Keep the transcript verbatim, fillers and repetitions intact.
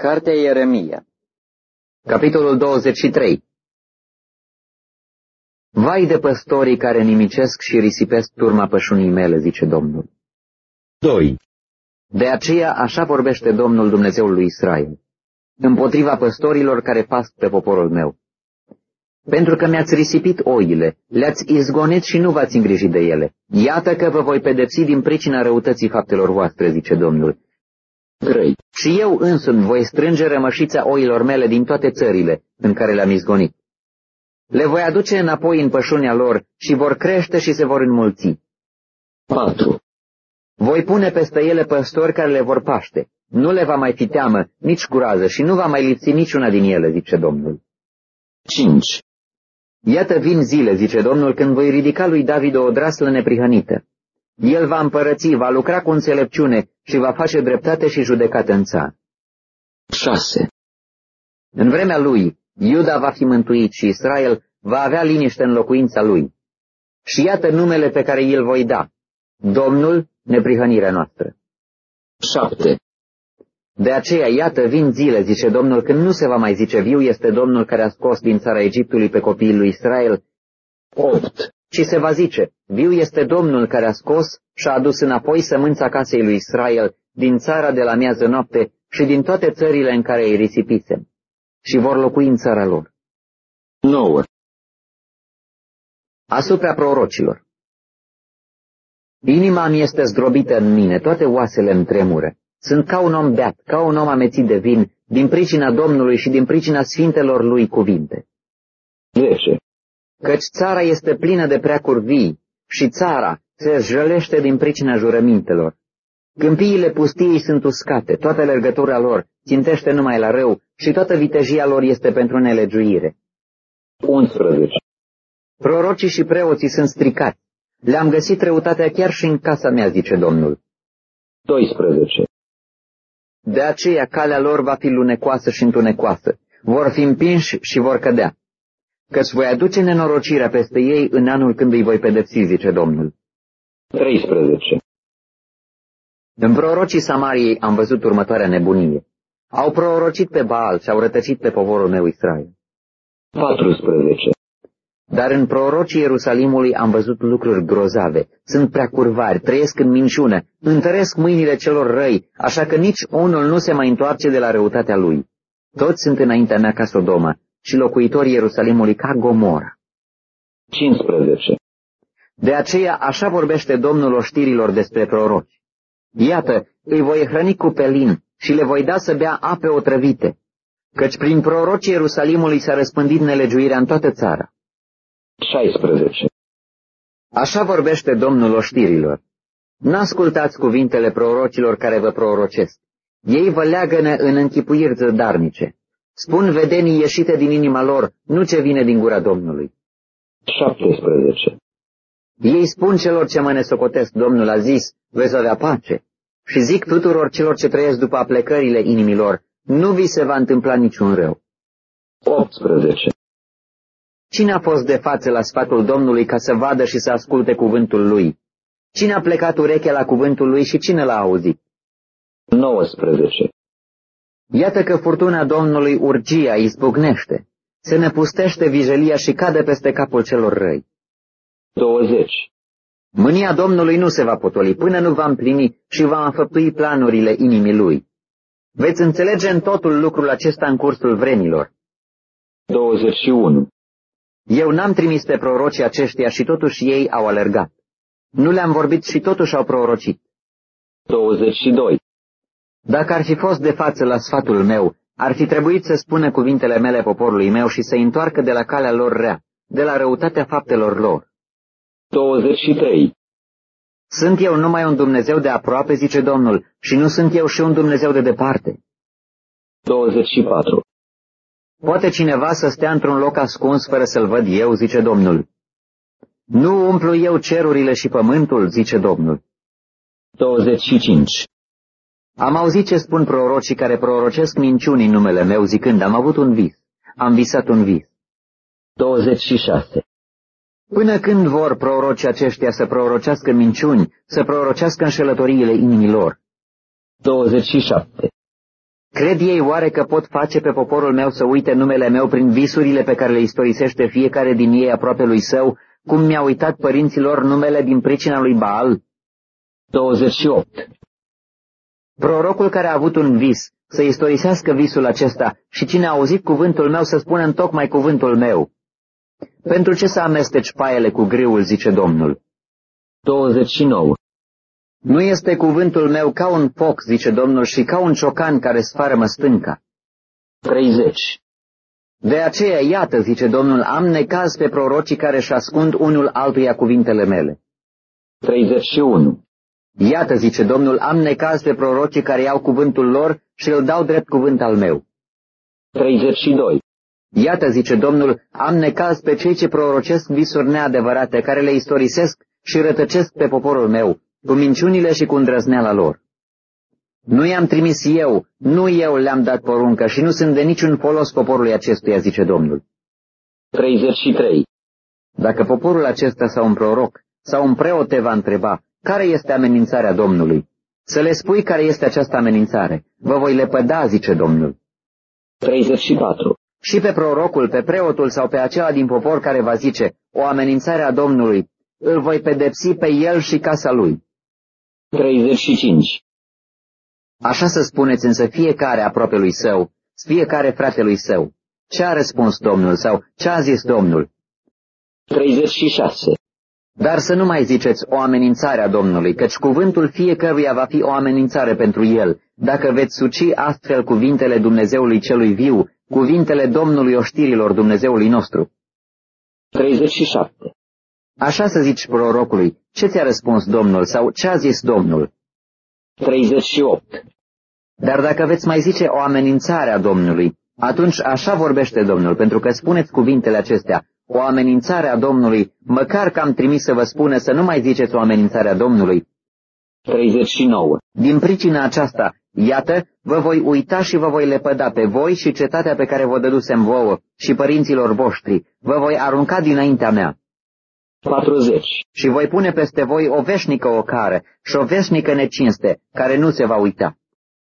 Cartea Ieremia, capitolul douăzeci și trei. Vai de păstorii care nimicesc și risipesc turma pășunii mele, zice Domnul. doi. De aceea așa vorbește Domnul Dumnezeul lui Israel, împotriva păstorilor care pasc pe poporul meu. Pentru că mi-ați risipit oile, le-ați izgonit și nu v-ați îngrijit de ele. Iată că vă voi pedepsi din pricina răutății faptelor voastre, zice Domnul. trei. Și eu însumi voi strânge rămășița oilor mele din toate țările în care le-am izgonit. Le voi aduce înapoi în pășunea lor și vor crește și se vor înmulți. patru. Voi pune peste ele păstori care le vor paște. Nu le va mai fi teamă, nici groază și nu va mai lipsi niciuna din ele, zice Domnul. cinci. Iată vin zile, zice Domnul, când voi ridica lui David o odraslă neprihănită. El va împărăți, va lucra cu înțelepciune și va face dreptate și judecată în țară. șase. În vremea lui, Iuda va fi mântuit și Israel va avea liniște în locuința lui. Și iată numele pe care îl voi da: Domnul, neprihănirea noastră. șapte. De aceea, iată, vin zile, zice Domnul, când nu se va mai zice viu este Domnul care a scos din țara Egiptului pe copiii lui Israel, opt. ci se va zice, viu este Domnul care a scos și a adus înapoi sămânța casei lui Israel din țara de la miază noapte și din toate țările în care îi risipisem, și vor locui în țara lor. nouă. Asupra prorocilor. Inima mi este zdrobită în mine, toate oasele îmi tremură. Sunt ca un om beat, ca un om amețit de vin, din pricina Domnului și din pricina sfintelor lui cuvinte. zece. Căci țara este plină de preacuri vii și țara se jălește din pricina jurămintelor. Câmpiile pustiei sunt uscate, toată alergătura lor țintește numai la rău și toată vitejia lor este pentru nelegiuire. unsprezece. Prorocii și preoții sunt stricați. Le-am găsit răutatea chiar și în casa mea, zice Domnul. doisprezece. De aceea calea lor va fi lunecoasă și întunecoasă. Vor fi împinși și vor cădea. Căci voi aduce nenorocirea peste ei în anul când îi voi pedepsi, zice Domnul. treisprezece. În prorocii Samariei am văzut următoarea nebunie. Au prorocit pe Baal și au rătăcit pe poporul meu Israel. paisprezece. Dar în prorocii Ierusalimului am văzut lucruri grozave. Sunt prea curvari, trăiesc în minciună, întăresc mâinile celor răi, așa că nici unul nu se mai întoarce de la răutatea lui. Toți sunt înaintea mea ca Sodoma și locuitorii Ierusalimului ca Gomora. cincisprezece. De aceea așa vorbește Domnul oștirilor despre proroci. Iată, îi voi hrăni cu pelin și le voi da să bea ape otrăvite, căci prin prorocii Ierusalimului s-a răspândit nelegiuirea în toată țara. șaisprezece. Așa vorbește Domnul oștirilor. N-ascultați cuvintele prorocilor care vă prorocesc. Ei vă leagănă în închipuiri zădarnice. Spun vedenii ieșite din inima lor, nu ce vine din gura Domnului. șaptesprezece. Ei spun celor ce mă nesocotesc, Domnul a zis, veți avea pace. Și zic tuturor celor ce trăiesc după aplecările inimilor, nu vi se va întâmpla niciun rău. optsprezece. Cine a fost de față la sfatul Domnului ca să vadă și să asculte cuvântul lui? Cine a plecat urechea la cuvântul lui și cine l-a auzit? nouăsprezece. Iată că furtuna Domnului urgia izbucnește, se năpustește vijelia și cade peste capul celor răi. douăzeci. Mânia Domnului nu se va potoli până nu va împlini și va înfăptui planurile inimii lui. Veți înțelege în totul lucrul acesta în cursul vremilor. douăzeci și unu. Eu n-am trimis pe prorocii aceștia și totuși ei au alergat. Nu le-am vorbit și totuși au prorocit. douăzeci și doi. Dacă ar fi fost de față la sfatul meu, ar fi trebuit să spună cuvintele mele poporului meu și să-i întoarcă de la calea lor rea, de la răutatea faptelor lor. douăzeci și trei. Sunt eu numai un Dumnezeu de aproape, zice Domnul, și nu sunt eu și un Dumnezeu de departe. douăzeci și patru. Poate cineva să stea într-un loc ascuns fără să-l văd eu, zice Domnul. Nu umplu eu cerurile și pământul, zice Domnul. douăzeci și cinci. Am auzit ce spun prorocii care prorocesc minciuni în numele meu, zicând, am avut un vis, am visat un vis. douăzeci și șase. Până când vor prorocii aceștia să prorocească minciuni, să prorocească înșelătoriile inimilor? douăzeci și șapte. Cred ei oare că pot face pe poporul meu să uite numele meu prin visurile pe care le istorisește fiecare din ei aproape lui său, cum mi-a uitat părinților numele din pricina lui Baal? douăzeci și opt. Prorocul care a avut un vis să istorisească visul acesta și cine a auzit cuvântul meu să spună întocmai cuvântul meu. Pentru ce să amesteci paiele cu grâul, zice Domnul? douăzeci și nouă. Nu este cuvântul meu ca un foc, zice Domnul, și ca un ciocan care sfarmă stânca. treizeci. De aceea, iată, zice Domnul, am necaz pe prorocii care își ascund unul altuia cuvintele mele. treizeci și unu. Iată, zice Domnul, am necaz pe prorocii care iau cuvântul lor și îl dau drept cuvânt al meu. treizeci și doi. Iată, zice Domnul, am necaz pe cei ce prorocesc visuri neadevărate, care le istorisesc și rătăcesc pe poporul meu, cu minciunile și cu îndrăzneala lor. Nu i-am trimis eu, nu eu le-am dat poruncă și nu sunt de niciun folos poporului acestuia, zice Domnul. treizeci și trei. Dacă poporul acesta sau un proroc sau un preot te va întreba, care este amenințarea Domnului? Să le spui care este această amenințare. Vă voi lepăda, zice Domnul. treizeci și patru. Și pe prorocul, pe preotul sau pe acela din popor care va zice, o amenințare a Domnului, îl voi pedepsi pe el și casa lui. treizeci și cinci. Așa să spuneți însă fiecare aproape lui său, fiecare fratelui său. Ce a răspuns Domnul sau ce a zis Domnul? treizeci și șase. Dar să nu mai ziceți o amenințare a Domnului, căci cuvântul fiecăruia va fi o amenințare pentru el, dacă veți suci astfel cuvintele Dumnezeului celui viu, cuvintele Domnului oștirilor Dumnezeului nostru. treizeci și șapte. Așa să zici prorocului, ce ți-a răspuns Domnul sau ce a zis Domnul? treizeci și opt. Dar dacă veți mai zice o amenințare a Domnului, atunci așa vorbește Domnul, pentru că spuneți cuvintele acestea, o amenințare a Domnului, măcar că am trimis să vă spună să nu mai ziceți o amenințare a Domnului. treizeci și nouă. Din pricina aceasta, iată, vă voi uita și vă voi lepăda pe voi și cetatea pe care vă dădusem vouă și părinților voștri, vă voi arunca dinaintea mea. patruzeci. Și voi pune peste voi o veșnică ocară și o veșnică necinste, care nu se va uita.